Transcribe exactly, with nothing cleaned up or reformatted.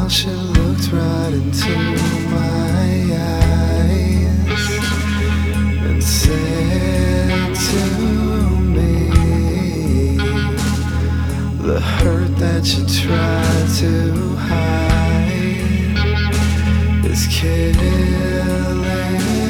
while she looked right into my eyes and said to me, the hurt that you tried to hide is killing